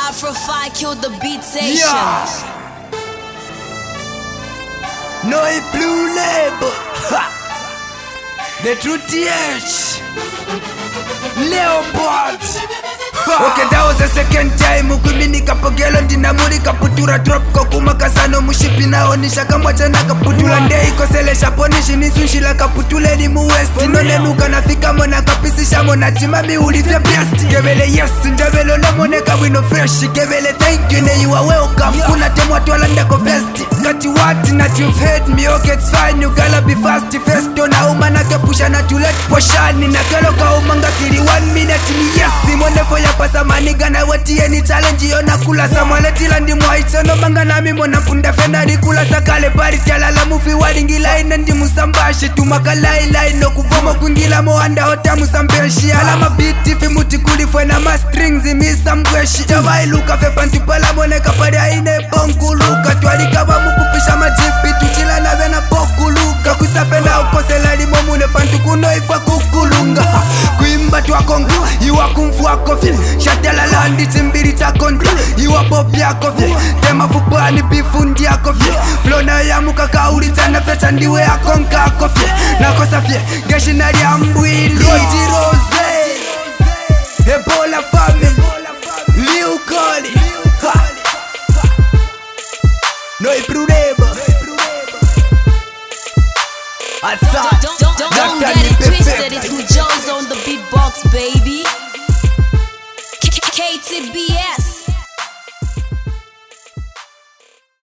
Afro-Fi killed the beat station. Yeah. No blue label. Ha. The truth TH Leopard. Okay, that was the second time Ukimini kapogelo ndinamuri kaputura drop kokuma kasano mushipi naonisha kamwacha na kaputura ndei koselesha ponishi nisunshila kaputule ni muwesti nonenuka nafika mona kapisisha mona timami ulivya best Kevele yes ndavelo lomoneka wino fresh Kevele thank you ne you are welcome Kuna temwa tuwala ndako vesti Kati what not you've heard me okay it's fine you gotta be fast first Dona umana kepusha na tulet poshani Na kelo ka umanga kiri 1 minute ni yes Simone for ya pasa maniga na wati any challenge Yona kula samwale tila ndi mwaitso No manga na mimo na punda fenari kula sakale Bari tala la mufi wadingila ina ndi musambashi Tumakalai lai no kuvomo kuingila moanda hota musambeshi Alama biti fi muti kulifwe na ma strings imisa mbweshi Jawai luka fe pantupala moneka pari aine bonkuluka Tuari kaba mukupisha majipi tuchila na vena pokuluka Kusafe na ukosela limo mune pantukuno ifa kukulunga Kuimba tuwakonga Iwa kumfu wako fye Shatela landi timbiri chakontra Iwa popi yako fye Tema fupani bifundi yako fye Flona ya muka kauri tana fecha ndiwe ya konka yako fye Nakosa fye Geshinari ya mbwili Roti Rose Ebola family Liu Koli No iprureba Don't get it twisted, it's who Joe's on the beatbox, baby. KTBS.